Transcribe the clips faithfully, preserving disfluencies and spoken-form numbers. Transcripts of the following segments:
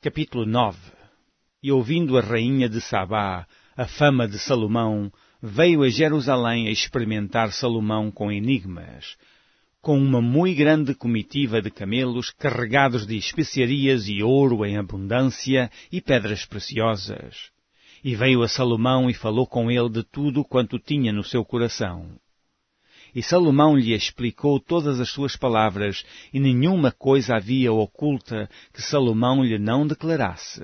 Capítulo nove. E ouvindo a rainha de Sabá a fama de Salomão, veio a Jerusalém a experimentar Salomão com enigmas, com uma muito grande comitiva de camelos carregados de especiarias e ouro em abundância e pedras preciosas. E veio a Salomão e falou com ele de tudo quanto tinha no seu coração. E Salomão lhe explicou todas as suas palavras, e nenhuma coisa havia oculta que Salomão lhe não declarasse.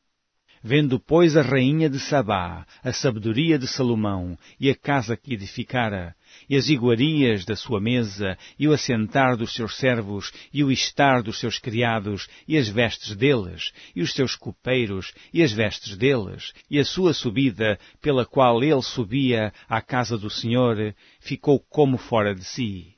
Vendo, pois, a rainha de Sabá a sabedoria de Salomão, e a casa que edificara, e as iguarias da sua mesa, e o assentar dos seus servos, e o estar dos seus criados, e as vestes deles, e os seus copeiros, e as vestes deles, e a sua subida, pela qual ele subia à casa do Senhor, ficou como fora de si.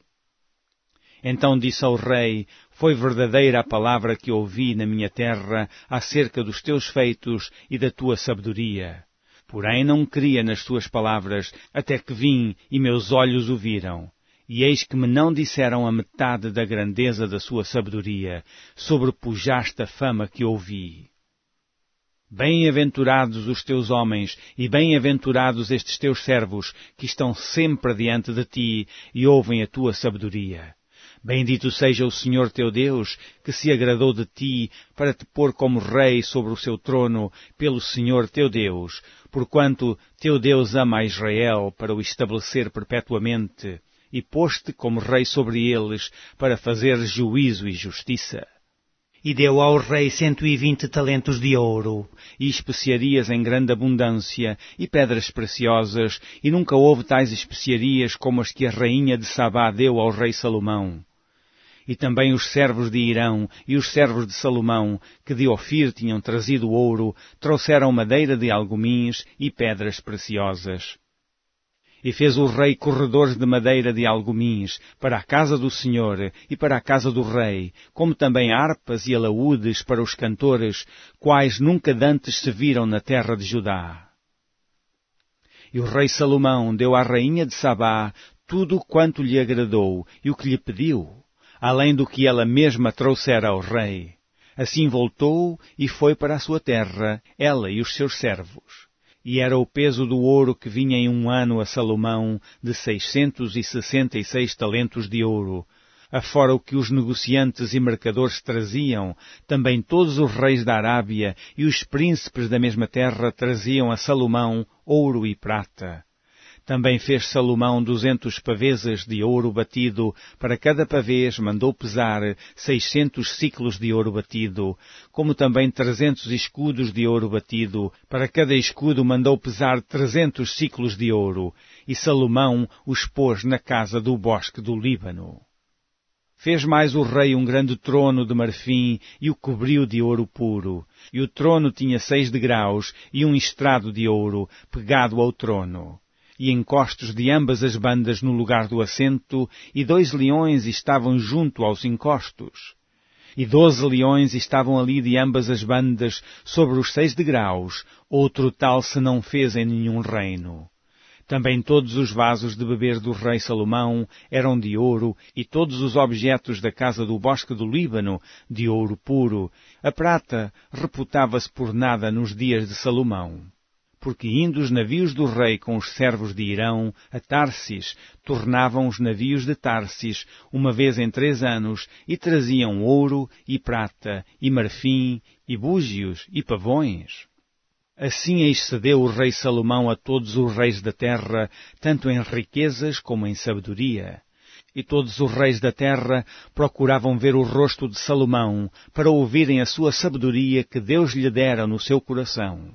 Então disse ao rei: foi verdadeira a palavra que ouvi na minha terra acerca dos teus feitos e da tua sabedoria. Porém não cria nas tuas palavras, até que vim e meus olhos o viram. E eis que me não disseram a metade da grandeza da sua sabedoria, sobrepujaste a fama que ouvi. Bem-aventurados os teus homens, e bem-aventurados estes teus servos, que estão sempre diante de ti e ouvem a tua sabedoria. Bendito seja o Senhor teu Deus, que se agradou de ti, para te pôr como rei sobre o seu trono, pelo Senhor teu Deus, porquanto teu Deus ama a Israel, para o estabelecer perpetuamente, e pôs-te como rei sobre eles, para fazer juízo e justiça. E deu ao rei cento e vinte talentos de ouro, e especiarias em grande abundância, e pedras preciosas, e nunca houve tais especiarias como as que a rainha de Sabá deu ao rei Salomão. E também os servos de Irão e os servos de Salomão, que de Ofir tinham trazido ouro, trouxeram madeira de algumins e pedras preciosas. E fez o rei corredores de madeira de algumins para a casa do Senhor e para a casa do rei, como também harpas e alaúdes para os cantores, quais nunca dantes se viram na terra de Judá. E o rei Salomão deu à rainha de Sabá tudo quanto lhe agradou e o que lhe pediu, além do que ela mesma trouxera ao rei. Assim voltou e foi para a sua terra, ela e os seus servos. E era o peso do ouro que vinha em um ano a Salomão de seiscentos e sessenta e seis talentos de ouro, afora o que os negociantes e mercadores traziam, também todos os reis da Arábia e os príncipes da mesma terra traziam a Salomão ouro e prata. Também fez Salomão duzentos pavezes de ouro batido, para cada pavês mandou pesar seiscentos ciclos de ouro batido, como também trezentos escudos de ouro batido, para cada escudo mandou pesar trezentos ciclos de ouro, e Salomão os pôs na casa do bosque do Líbano. Fez mais o rei um grande trono de marfim e o cobriu de ouro puro, e o trono tinha seis degraus e um estrado de ouro pegado ao trono. E encostos de ambas as bandas no lugar do assento, e dois leões estavam junto aos encostos. E doze leões estavam ali de ambas as bandas, sobre os seis degraus, outro tal se não fez em nenhum reino. Também todos os vasos de beber do rei Salomão eram de ouro, e todos os objetos da casa do bosque do Líbano de ouro puro. A prata reputava-se por nada nos dias de Salomão. Porque indo os navios do rei com os servos de Irão a Tarsis, tornavam os navios de Tarsis uma vez em três anos, e traziam ouro, e prata, e marfim, e búzios, e pavões. Assim excedeu o rei Salomão a todos os reis da terra, tanto em riquezas como em sabedoria. E todos os reis da terra procuravam ver o rosto de Salomão, para ouvirem a sua sabedoria que Deus lhe dera no seu coração.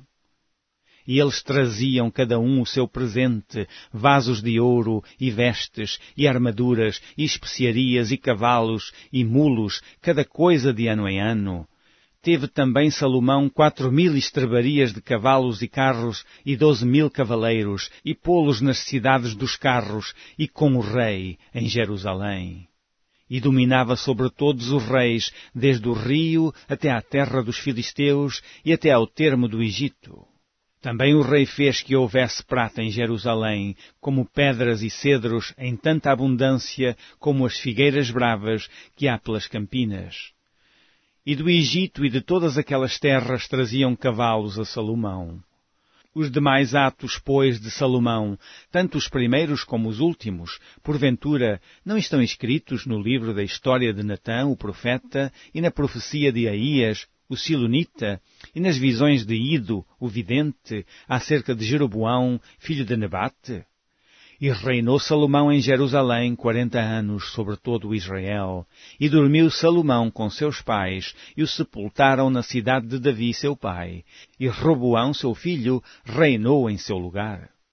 E eles traziam cada um o seu presente, vasos de ouro, e vestes, e armaduras, e especiarias, e cavalos, e mulos, cada coisa de ano em ano. Teve também Salomão quatro mil estrebarias de cavalos e carros, e doze mil cavaleiros, e pô-los nas cidades dos carros, e com o rei em Jerusalém. E dominava sobre todos os reis, desde o rio até à terra dos filisteus, e até ao termo do Egito. Também o rei fez que houvesse prata em Jerusalém, como pedras e cedros em tanta abundância como as figueiras bravas que há pelas campinas. e do Egito e de todas aquelas terras traziam cavalos a Salomão. Os demais atos, pois, de Salomão, tanto os primeiros como os últimos, porventura, não estão escritos no livro da história de Natã, o profeta, e na profecia de Aías, o silonita, e nas visões de Ido, o vidente, acerca de Jeroboão, filho de Nebate? E reinou Salomão em Jerusalém quarenta anos sobre todo o Israel, e dormiu Salomão com seus pais, e o sepultaram na cidade de Davi seu pai, e Roboão seu filho reinou em seu lugar.